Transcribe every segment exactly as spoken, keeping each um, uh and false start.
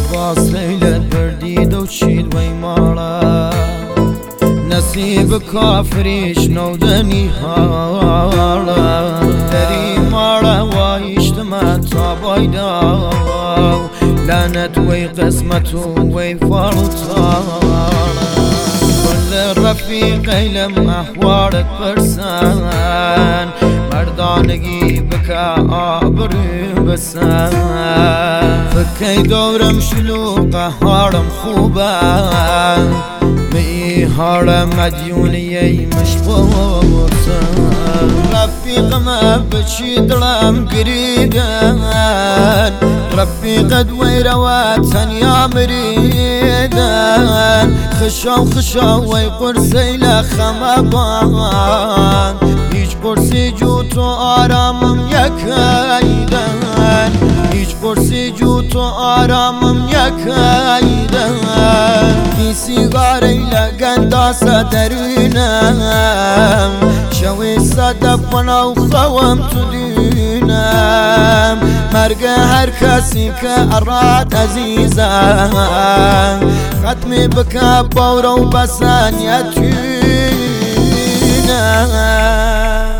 باس ليلة برديد وشيد ويمارا نصيب كافريش نودني هالا دري مارا وايشتما طابايدا لعنت وي قسمة وي فرطانا كل الرفيق لم أحوارك برسان مردانگی بکا آبرو بسان فکی دورم شلوقه هارم خوبه می هارم مدیونی مشبوطن رفیقم بچی دلم گریدن رفیقت ویرواتن یا مریدن خشاو خشاو وی قرسی لخمبان هیچ قرسی جو تو آرامم یکایدن هیچ قرسی جو تو آرامم یکایدن بی سیگاری لگنداس درونم شوی صدف ونو خوام تو دونم مرگ هر کسی که اراد عزیزم ختمی بکا باورو بسن یتونم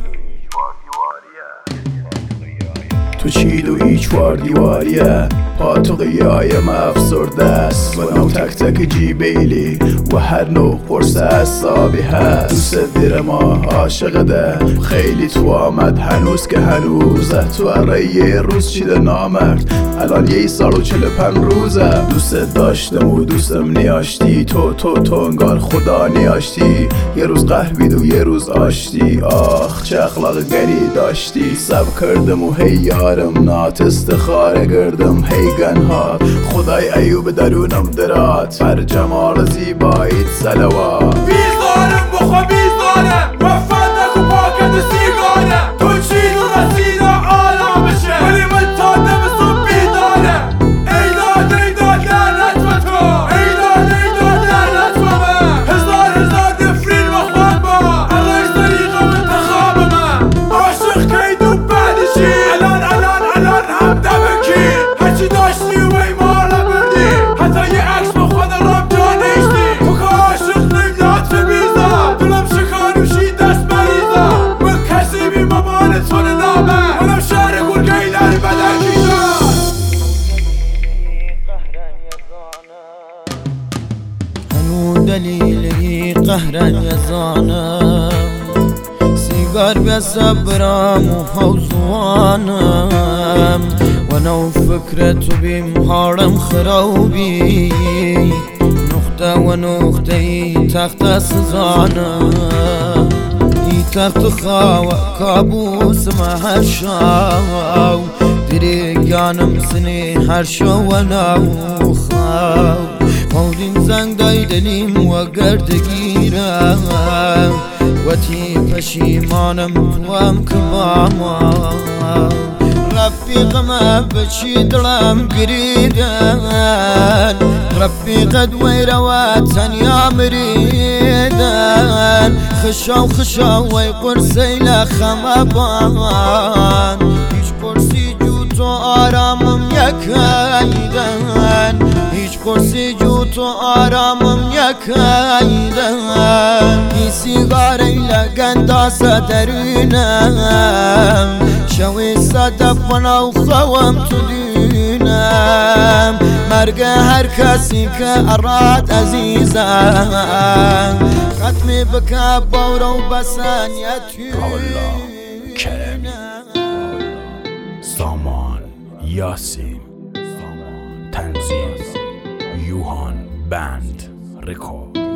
تو چید و هیچ وار دیواریه پا تو قیایم افسرده است و نو تک تک جیبیلی و هر نوع قرصه اصابی هست دوست دیر ما عاشقده خیلی تو آمد هنوز که هنوزه تو اره یه روز چیده نامرد الان یه سال و چل پن روزه دوست داشتم و دوستم نیاشتی تو تو تو انگار خدا نیاشتی یه روز قهوید و یه روز آشتی آخ چه اخلاق گری داشتی سب کردم و هی یارم نات استخاره کردم هی گنها خدای ایوب درونم درات بر جمال زیباییت صلوات بیزارم بخوا بیزارم وفت نکو پاکت سیگاره تو چی تو رسید آلا بشه ولی من تا دم صبح بیدارم ایداد ایداد لعنت به تو ایداد ایداد لعنت به من هزار هزار نفرین بخوان با عقیش طریقه منتخاب من عاشق کید و بعد چی الان الان الان هم دمکی هرچی داشتی و ایمار نبردی حتی یه عکس با خود رام جا نیستی تو که عاشق نمیداد به بیزا دلم شکانوشی دست بریزا من کسی بی مامان تو نامه منم شهر گرگهی در بدرگیزا هنو دلیلی قهرن یزانم سیگار بیا صبرم و حوزوانم و نو فکرتو بیم هارم خرابی نقطه و نقطه ای تخت سزانم ای تخت خوا کابوس ما هر شاو دریگانم سنی هر شو و نو خواو خودین زنگ دای دلیم و گردگیرم و تی پشیمانم توام کباما رفیقم بچی دلم گریدن رفیقت ویرواتن یا مریدن خشاو خشاو وی قرسی لخمبان هیچ قرسی جو تو آرامم یکایدن هیچ قرسی جو تو آرامم یکایدن بی سیگاری لگنداس درونم شوی صدف ونو خوام تو دونم مرگ هر کسی که اراد عزیزم ختمی بکا باورو بسن یتونم کرمی سامان یاسین تنظیم یوهان بند رکورد